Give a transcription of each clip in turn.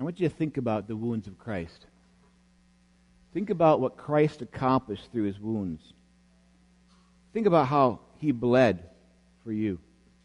I want you to think about the wounds of Christ. Think about what Christ accomplished through his wounds. Think about how he bled for you.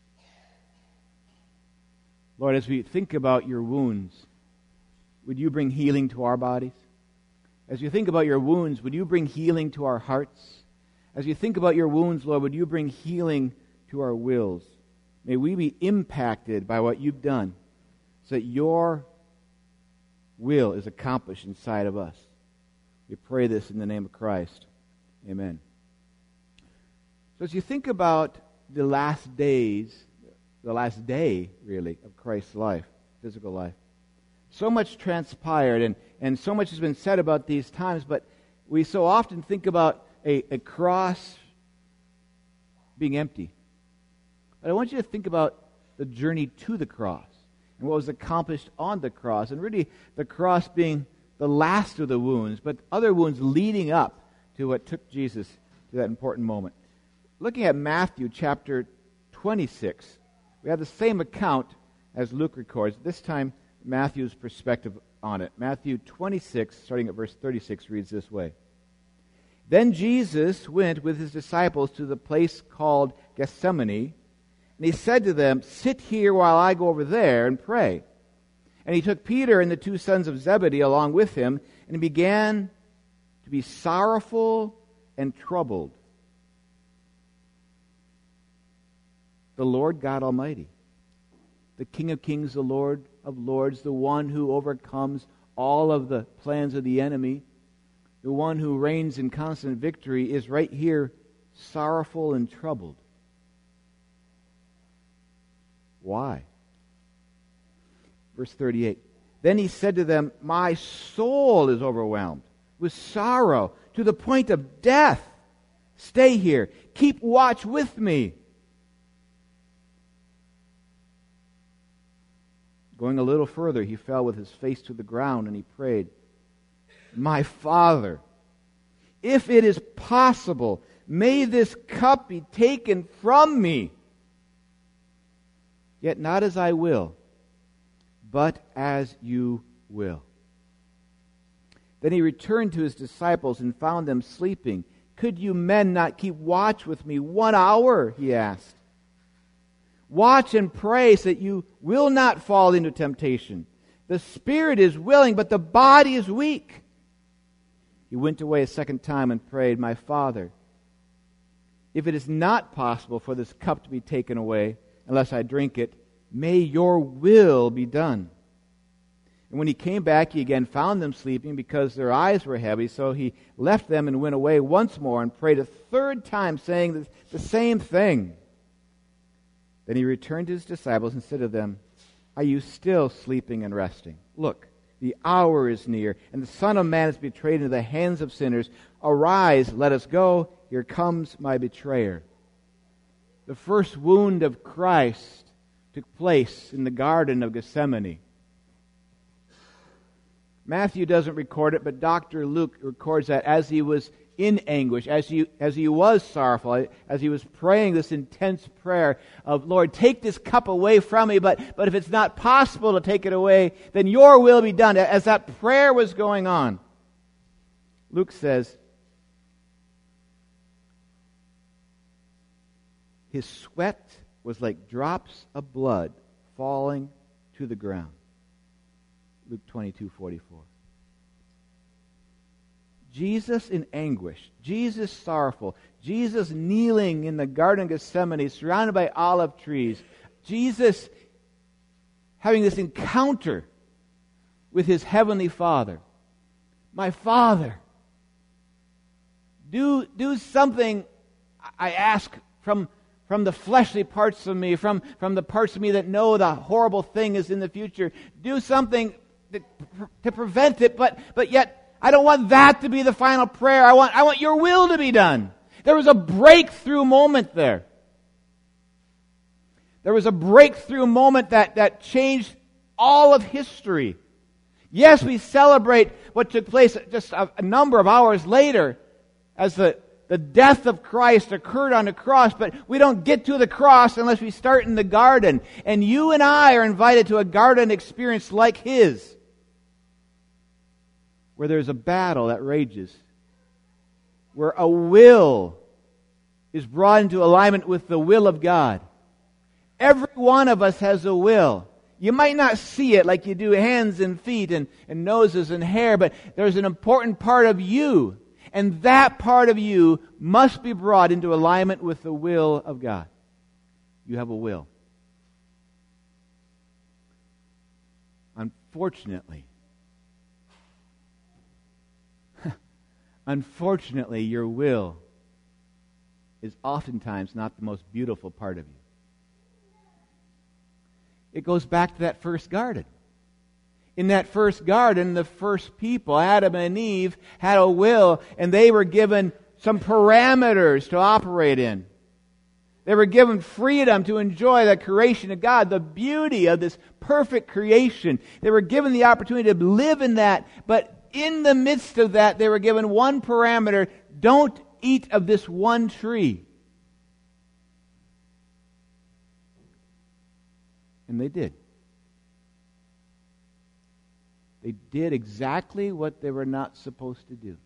Lord, as we think about your wounds, would you bring healing to our bodies? As you think about your wounds, would you bring healing to our hearts? As you think about your wounds, Lord, would you bring healing to our wills? May we be impacted by what you've done so that your will is accomplished inside of us. We pray this in the name of Christ. Amen. So as you think about the last day, really, of Christ's life, physical life, so much transpired and so much has been said about these times, but we so often think about a cross being empty. But I want you to think about the journey to the cross and what was accomplished on the cross, and really the cross being the last of the wounds, but other wounds leading up to what took Jesus to that important moment. Looking at Matthew chapter 26, we have the same account as Luke records. This time, Matthew's perspective on it. Matthew 26, starting at verse 36, reads this way. Then Jesus went with his disciples to the place called Gethsemane, and he said to them, "Sit here while I go over there and pray." And he took Peter and the two sons of Zebedee along with him, and he began to be sorrowful and troubled. The Lord God Almighty, the King of Kings, the Lord of Lords, the one who overcomes all of the plans of the enemy, the one who reigns in constant victory, is right here sorrowful and troubled. Why? Verse 38. Then he said to them, "My soul is overwhelmed with sorrow to the point of death. Stay here. Keep watch with me." Going a little further, he fell with his face to the ground and he prayed, "My Father, if it is possible, may this cup be taken from me. Yet not as I will, but as you will." Then he returned to his disciples and found them sleeping. "Could you men not keep watch with me 1 hour?" he asked. "Watch and pray so that you will not fall into temptation. The spirit is willing, but the body is weak." He went away a second time and prayed, "My Father, if it is not possible for this cup to be taken away unless I drink it, may your will be done." And when he came back, he again found them sleeping because their eyes were heavy. So he left them and went away once more and prayed a third time, saying the same thing. Then he returned to his disciples and said to them, "Are you still sleeping and resting? Look, the hour is near, and the Son of Man is betrayed into the hands of sinners. Arise, let us go. Here comes my betrayer." The first wound of Christ took place in the Garden of Gethsemane. Matthew doesn't record it, but Dr. Luke records that as he was in anguish, as he was sorrowful, as he was praying this intense prayer of, "Lord, take this cup away from me, but if it's not possible to take it away, then your will be done." As that prayer was going on, Luke says, his sweat was like drops of blood falling to the ground. Luke 22:44. Jesus in anguish, Jesus sorrowful, Jesus kneeling in the Garden of Gethsemane surrounded by olive trees, Jesus having this encounter with his heavenly Father. "My Father, do something, I ask, from the fleshly parts of me, from the parts of me that know the horrible thing is in the future. Do something to prevent it, but yet I don't want that to be the final prayer. I want your will to be done." There was a breakthrough moment there. There was a breakthrough moment that changed all of history. Yes, we celebrate what took place just a number of hours later as the death of Christ occurred on the cross, but we don't get to the cross unless we start in the garden. And you and I are invited to a garden experience like his. where there's a battle that rages, where a will is brought into alignment with the will of God. Every one of us has a will. You might not see it like you do hands and feet and noses and hair, but there's an important part of you. And that part of you must be brought into alignment with the will of God. You have a will. Unfortunately, your will is oftentimes not the most beautiful part of you. It goes back to that first garden. In that first garden, the first people, Adam and Eve, had a will, and they were given some parameters to operate in. They were given freedom to enjoy the creation of God, the beauty of this perfect creation. They were given the opportunity to live in that, but in the midst of that, they were given one parameter: don't eat of this one tree. And they did. They did exactly what they were not supposed to do.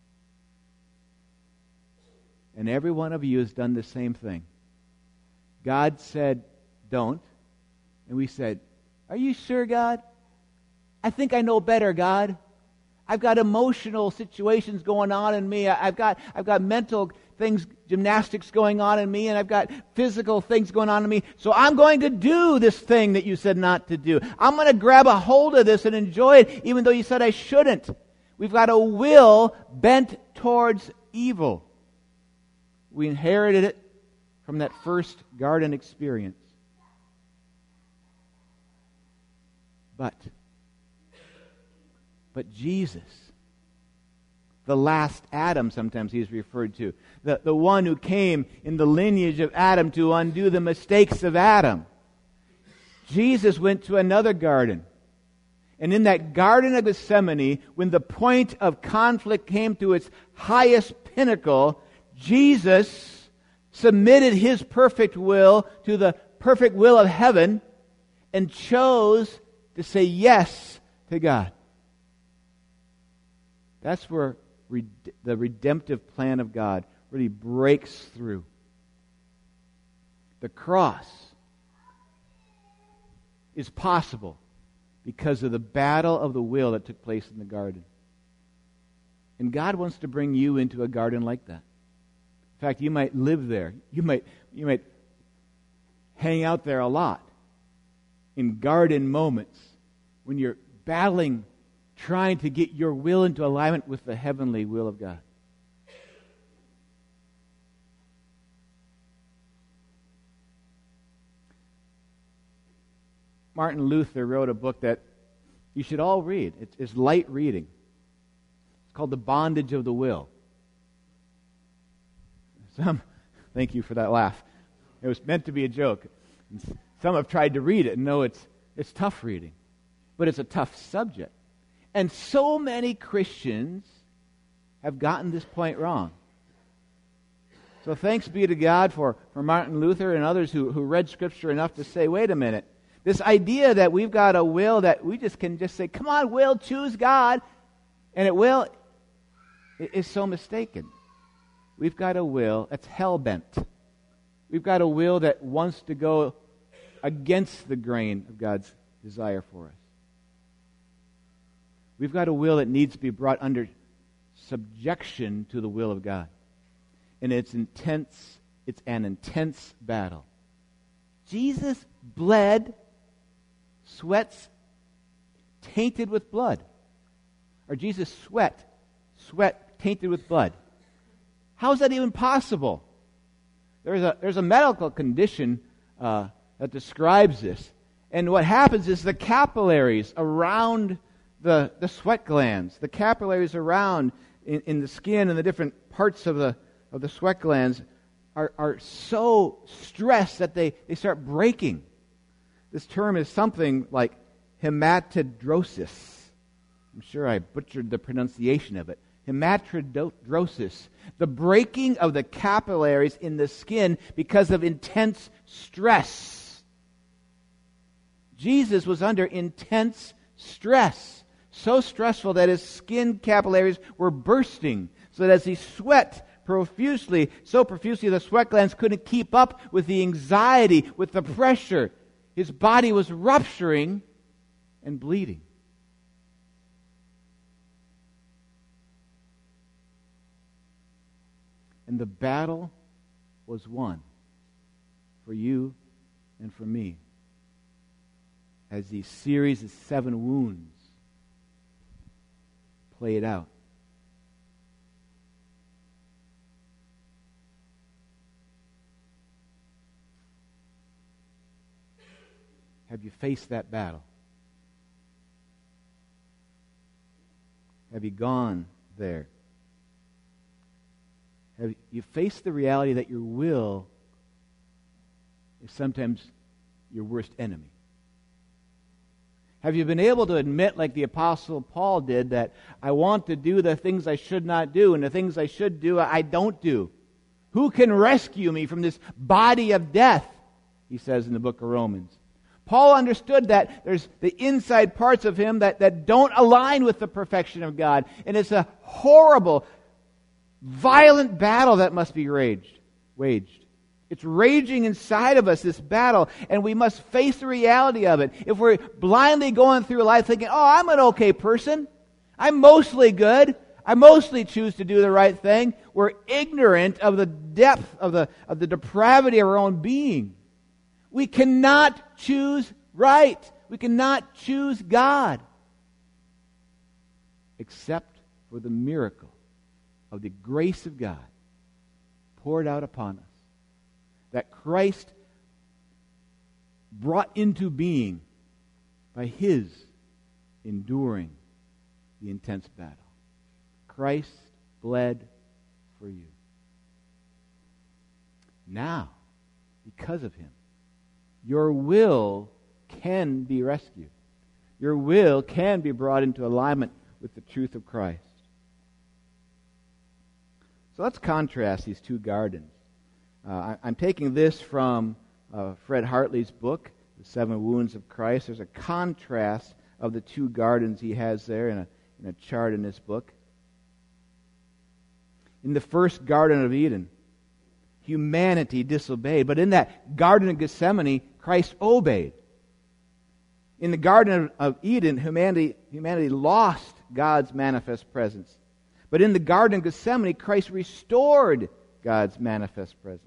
And every one of you has done the same thing. God said, don't. And we said, are you sure, God? I think I know better, God. I've got emotional situations going on in me. I've got mental things, gymnastics going on in me, and I've got physical things going on in me. So I'm going to do this thing that you said not to do. I'm going to grab a hold of this and enjoy it, even though you said I shouldn't. We've got a will bent towards evil. We inherited it from that first garden experience. But Jesus, the last Adam, sometimes he's referred to, the one who came in the lineage of Adam to undo the mistakes of Adam. Jesus went to another garden. And in that Garden of Gethsemane, when the point of conflict came to its highest pinnacle, Jesus submitted his perfect will to the perfect will of heaven and chose to say yes to God. That's where the redemptive plan of God really breaks through. The cross is possible because of the battle of the will that took place in the garden. And God wants to bring you into a garden like that. In fact, you might live there. You might hang out there a lot in garden moments when you're battling, trying to get your will into alignment with the heavenly will of God. Martin Luther wrote a book that you should all read. It's light reading. It's called The Bondage of the Will. Thank you for that laugh. It was meant to be a joke. Some have tried to read it and know it's tough reading. But it's a tough subject. And so many Christians have gotten this point wrong. So thanks be to God for Martin Luther and others who read Scripture enough to say, wait a minute, this idea that we've got a will that we can just say, come on, will, choose God, and it will, is so mistaken. We've got a will that's hell-bent. We've got a will that wants to go against the grain of God's desire for us. We've got a will that needs to be brought under subjection to the will of God. And it's an intense battle. Jesus bled, sweats tainted with blood. Or Jesus sweat tainted with blood. How is that even possible? There's a medical condition that describes this. And what happens is the capillaries around the sweat glands, the capillaries around in the skin and the different parts of the sweat glands are so stressed that they start breaking. This term is something like hematidrosis. I'm sure I butchered the pronunciation of it. Hematidrosis. The breaking of the capillaries in the skin because of intense stress. Jesus was under intense stress. so stressful that his skin capillaries were bursting, so that as he sweat so profusely the sweat glands couldn't keep up with the anxiety, with the pressure. His body was rupturing and bleeding. And the battle was won for you and for me as these series of 7 wounds played out. Have you faced that battle? Have you gone there? Have you faced the reality that your will is sometimes your worst enemy? Have you been able to admit, like the Apostle Paul did, that I want to do the things I should not do, and the things I should do, I don't do? Who can rescue me from this body of death? He says in the book of Romans. Paul understood that there's the inside parts of him that don't align with the perfection of God. And it's a horrible, violent battle that must be waged. It's raging inside of us, this battle, and we must face the reality of it. If we're blindly going through life thinking, oh, I'm an okay person, I'm mostly good, I mostly choose to do the right thing, we're ignorant of the depth of the depravity of our own being. We cannot choose right. We cannot choose God except for the miracle of the grace of God poured out upon us, that Christ brought into being by His enduring the intense battle. Christ bled for you. Now, because of Him, your will can be rescued. Your will can be brought into alignment with the truth of Christ. So let's contrast these 2 gardens. I'm taking this from Fred Hartley's book, The 7 Wounds of Christ. There's a contrast of the 2 gardens he has there in a chart in this book. In the first Garden of Eden, humanity disobeyed. But in that Garden of Gethsemane, Christ obeyed. In the Garden of Eden, humanity lost God's manifest presence. But in the Garden of Gethsemane, Christ restored God's manifest presence.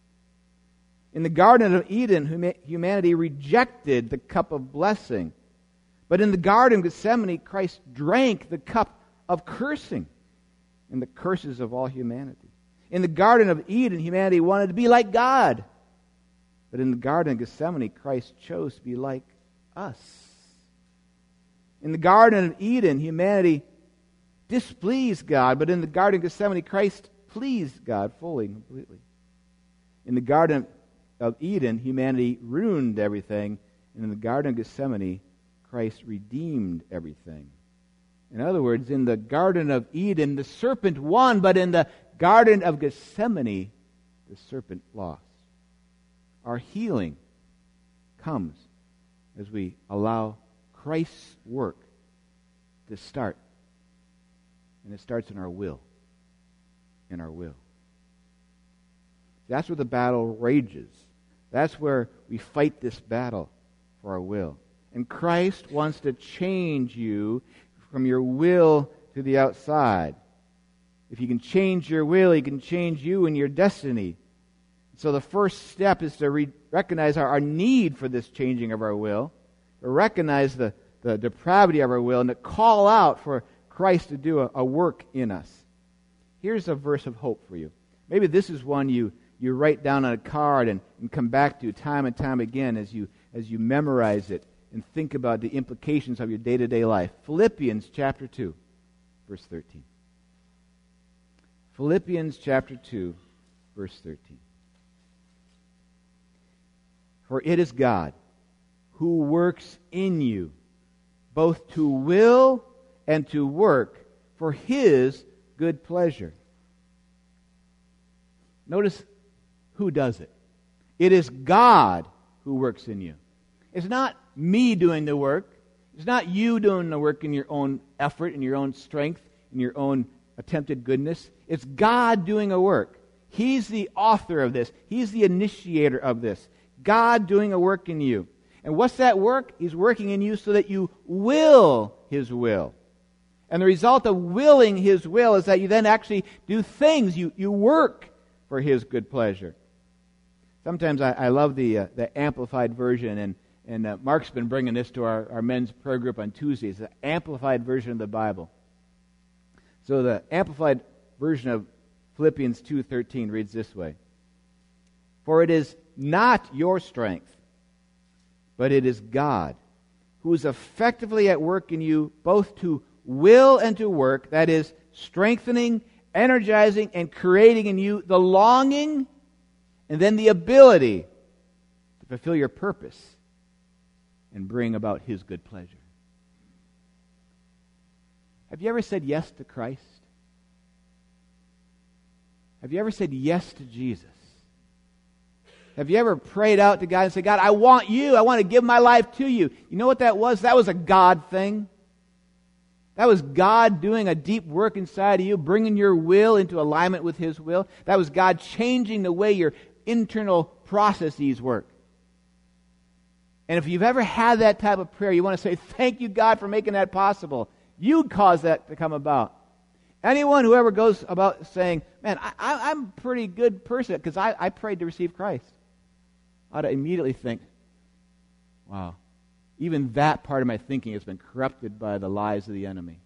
In the Garden of Eden, humanity rejected the cup of blessing. But in the Garden of Gethsemane, Christ drank the cup of cursing and the curses of all humanity. In the Garden of Eden, humanity wanted to be like God. But in the Garden of Gethsemane, Christ chose to be like us. In the Garden of Eden, humanity displeased God. But in the Garden of Gethsemane, Christ pleased God fully and completely. In the Garden of Eden, humanity ruined everything. And in the Garden of Gethsemane, Christ redeemed everything. In other words, in the Garden of Eden, the serpent won, but in the Garden of Gethsemane, the serpent lost. Our healing comes as we allow Christ's work to start. And it starts in our will. In our will. That's where the battle rages. That's where we fight this battle for our will. And Christ wants to change you from your will to the outside. If He can change your will, He can change you and your destiny. So the first step is to recognize our need for this changing of our will, to recognize the depravity of our will, and to call out for Christ to do a work in us. Here's a verse of hope for you. Maybe this is one you write down on a card and come back to time and time again as you memorize it and think about the implications of your day-to-day life. Philippians chapter 2, verse 13. Philippians chapter 2, verse 13. For it is God who works in you, both to will and to work for His good pleasure. Notice who does it. It is God who works in you. It's not me doing the work. It's not you doing the work in your own effort, in your own strength, in your own attempted goodness. It's God doing a work. He's the author of this. He's the initiator of this. God doing a work in you. And what's that work? He's working in you so that you will His will. And the result of willing His will is that you then actually do things. You work for His good pleasure. Sometimes I love the Amplified version, and Mark's been bringing this to our men's prayer group on Tuesdays, the Amplified version of the Bible. So the Amplified version of Philippians 2:13 reads this way: "For it is not your strength, but it is God, who is effectively at work in you, both to will and to work, that is, strengthening, energizing, and creating in you the longing and then the ability to fulfill your purpose and bring about His good pleasure." Have you ever said yes to Christ? Have you ever said yes to Jesus? Have you ever prayed out to God and said, "God, I want you. I want to give my life to you"? You know what that was? That was a God thing. That was God doing a deep work inside of you, bringing your will into alignment with His will. That was God changing the way your internal processes work. And if you've ever had that type of prayer, you want to say, "Thank you, God, for making that possible." You caused that to come about. Anyone who ever goes about saying, "Man, I'm a pretty good person because I prayed to receive Christ," ought to immediately think, wow, even that part of my thinking has been corrupted by the lies of the enemy.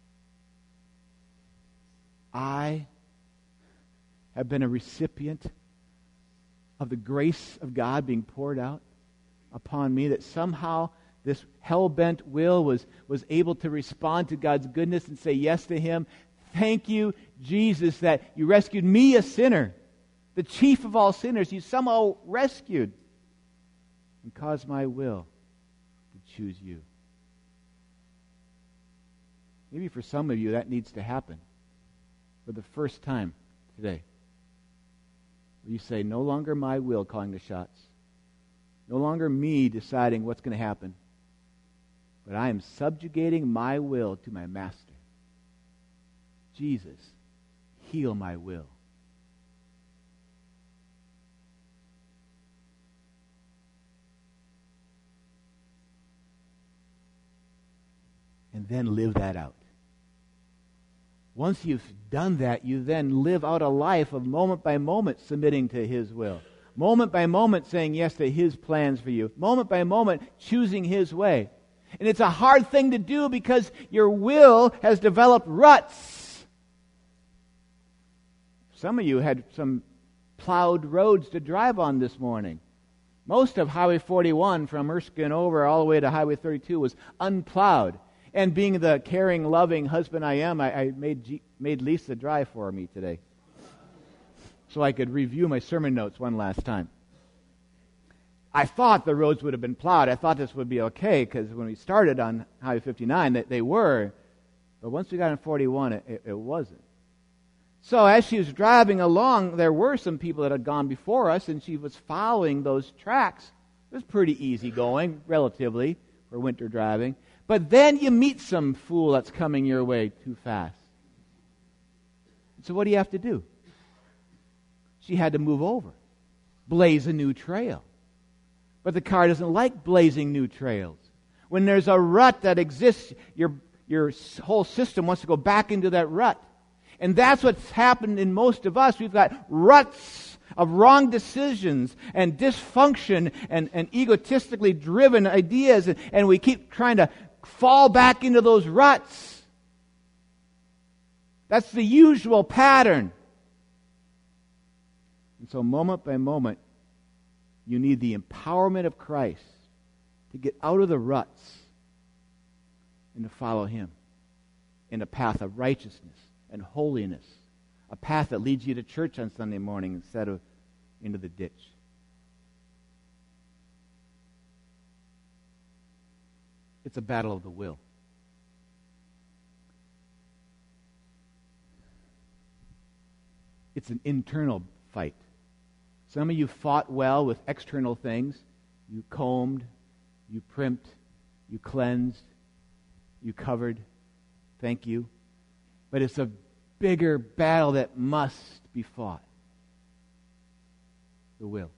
I have been a recipient of the grace of God being poured out upon me, that somehow this hell-bent will was able to respond to God's goodness and say yes to Him. Thank you, Jesus, that you rescued me, a sinner, the chief of all sinners. You somehow rescued and caused my will to choose you. Maybe for some of you that needs to happen for the first time today. Where you say, no longer my will calling the shots. No longer me deciding what's going to happen. But I am subjugating my will to my Master. Jesus, heal my will. And then live that out. Once you've done that, you then live out a life of moment by moment submitting to His will. Moment by moment saying yes to His plans for you. Moment by moment choosing His way. And it's a hard thing to do because your will has developed ruts. Some of you had some plowed roads to drive on this morning. Most of Highway 41 from Erskine over all the way to Highway 32 was unplowed. And being the caring, loving husband I am, I made Lisa drive for me today so I could review my sermon notes one last time. I thought the roads would have been plowed. I thought this would be okay because when we started on Highway 59, they were. But once we got on 41, it wasn't. So as she was driving along, there were some people that had gone before us, and she was following those tracks. It was pretty easy going, relatively, for winter driving. But then you meet some fool that's coming your way too fast. So what do you have to do? She had to move over, blaze a new trail. But the car doesn't like blazing new trails. When there's a rut that exists, your whole system wants to go back into that rut. And that's what's happened in most of us. We've got ruts of wrong decisions and dysfunction and egotistically driven ideas, and we keep trying to fall back into those ruts. That's the usual pattern. And so moment by moment, you need the empowerment of Christ to get out of the ruts and to follow Him in a path of righteousness and holiness, a path that leads you to church on Sunday morning instead of into the ditch. It's a battle of the will. It's an internal fight. Some of you fought well with external things. You combed, you primped, you cleansed, you covered. Thank you. But it's a bigger battle that must be fought. The will.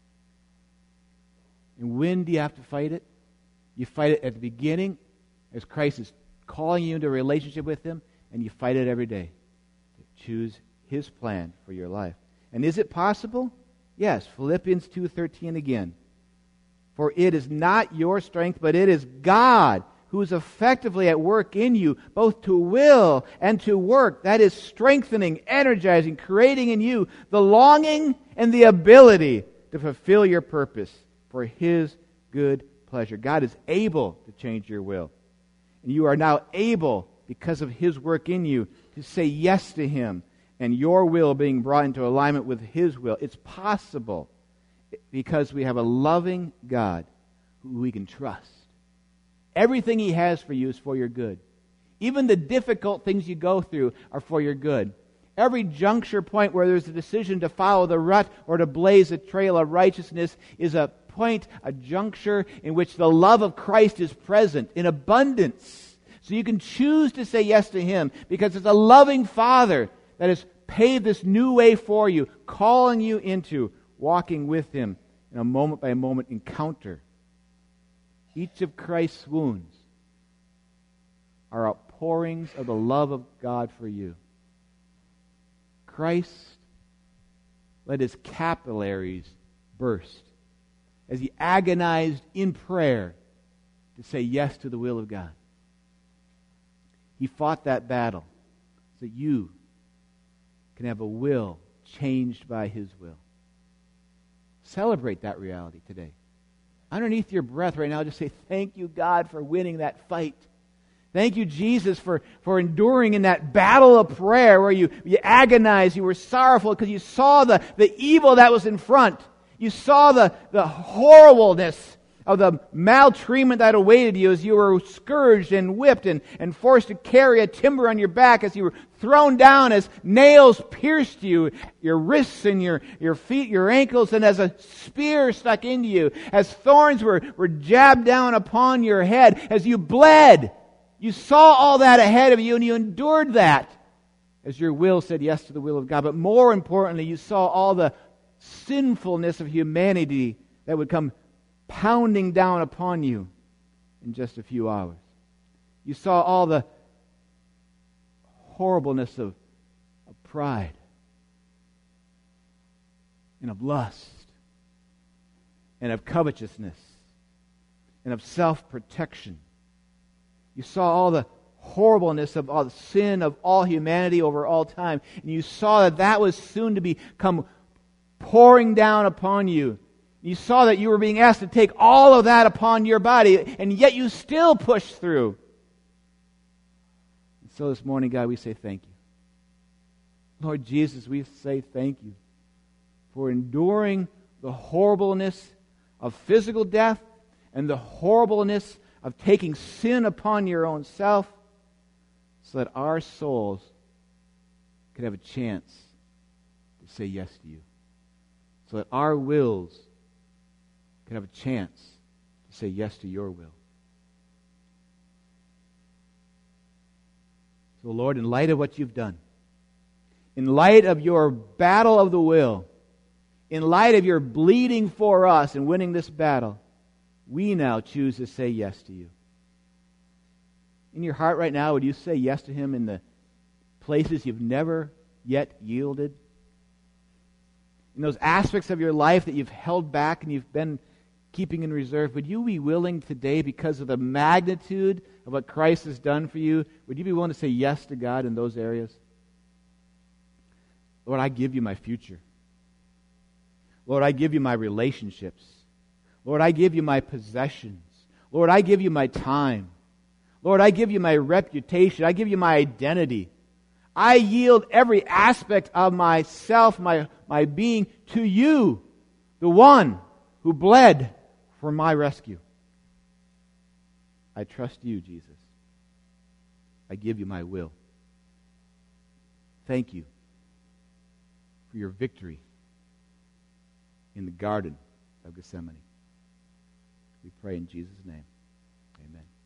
And when do you have to fight it? You fight it at the beginning, as Christ is calling you into a relationship with Him, and you fight it every day to choose His plan for your life. And is it possible? Yes. Philippians 2:13 again. For it is not your strength, but it is God who is effectively at work in you, both to will and to work. That is strengthening, energizing, creating in you the longing and the ability to fulfill your purpose for His good pleasure. God is able to change your will. And you are now able, because of His work in you, to say yes to Him and your will being brought into alignment with His will. It's possible because we have a loving God who we can trust. Everything He has for you is for your good. Even the difficult things you go through are for your good. Every juncture point where there's a decision to follow the rut or to blaze a trail of righteousness is a point, a juncture in which the love of Christ is present in abundance. So you can choose to say yes to Him because it's a loving Father that has paved this new way for you, calling you into walking with Him in a moment-by-moment encounter. Each of Christ's wounds are outpourings of the love of God for you. Christ let His capillaries burst as He agonized in prayer to say yes to the will of God. He fought that battle so that you can have a will changed by His will. Celebrate that reality today. Underneath your breath right now, just say, thank you, God, for winning that fight. Thank you, Jesus, for enduring in that battle of prayer where you agonized, you were sorrowful because you saw the evil that was in front. You saw the horribleness of the maltreatment that awaited you as you were scourged and whipped and forced to carry a timber on your back as you were thrown down as nails pierced you, your wrists and your feet, your ankles, and as a spear stuck into you, as thorns were jabbed down upon your head, as you bled. You saw all that ahead of you and you endured that as your will said yes to the will of God. But more importantly, you saw all the sinfulness of humanity that would come pounding down upon you in just a few hours. You saw all the horribleness of pride and of lust and of covetousness and of self-protection. You saw all the horribleness of all the sin of all humanity over all time, and you saw that was soon to become pouring down upon you. You saw that you were being asked to take all of that upon your body, and yet you still pushed through. And so this morning, God, we say thank you. Lord Jesus, we say thank you for enduring the horribleness of physical death and the horribleness of taking sin upon your own self so that our souls could have a chance to say yes to you. So that our wills could have a chance to say yes to your will. So Lord, in light of what you've done, in light of your battle of the will, in light of your bleeding for us and winning this battle, we now choose to say yes to you. In your heart right now, would you say yes to Him in the places you've never yet yielded? In those aspects of your life that you've held back and you've been keeping in reserve, would you be willing today, because of the magnitude of what Christ has done for you, would you be willing to say yes to God in those areas? Lord, I give you my future. Lord, I give you my relationships. Lord, I give you my possessions. Lord, I give you my time. Lord, I give you my reputation. I give you my identity. I yield every aspect of myself, my being, to you, the one who bled for my rescue. I trust you, Jesus. I give you my will. Thank you for your victory in the Garden of Gethsemane. We pray in Jesus' name. Amen.